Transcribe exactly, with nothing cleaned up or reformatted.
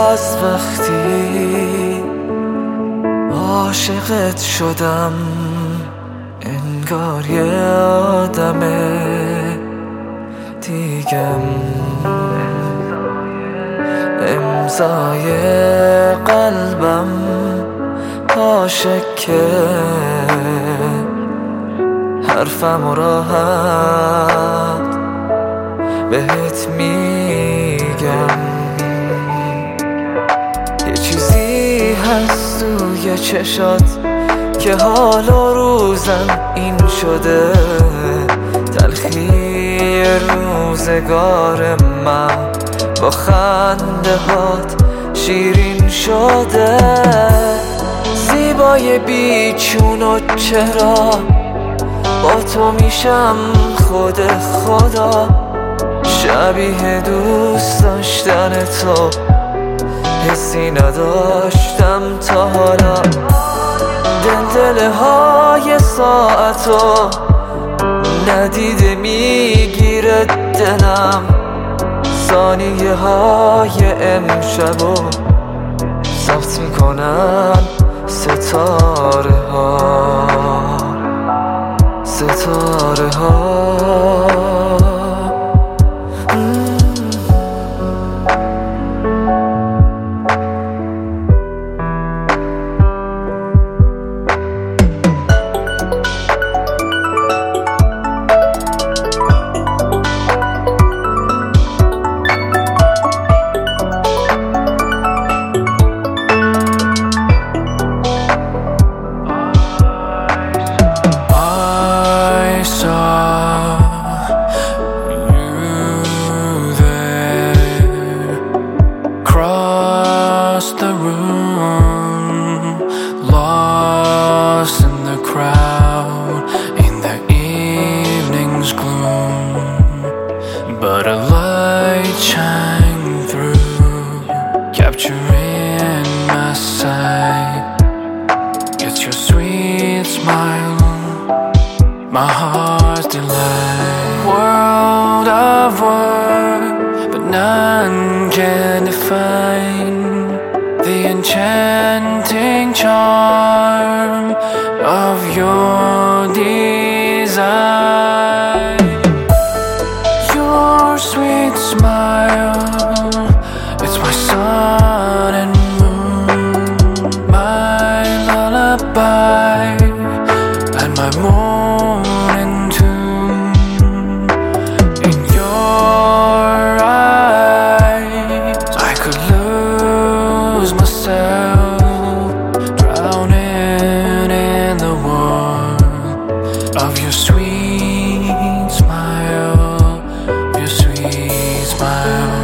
از وقتی عاشقت شدم انگار یه آدم دیگم، امضای قلبم عاشق که حرفم راحت بهت میگم. یه چیزی هست توی چشات که حال و روزم این شده، تلخی روزگار من با خنده هات شیرین شده. زیبای بیچون و چرا با تو میشم خود خدا، شبیه دوست داشتن تو حسی نداشتم تا حالا. دلدله های ساعتو ندیده میگیره دلم، ثانیه های امشبو ضبط میکنن ستاره ها، ستاره ها. The room, lost in the crowd, in the evening's gloom, but a light shined through, capturing my sight. It's your sweet smile, my heart's delight. World of words, but none can define the enchanting charm of your design. Your sweet smile, it's my sun and moon, my lullaby and my morning tune. In your eyes I could lose myself, drowning in the warmth of your sweet smile, your sweet smile.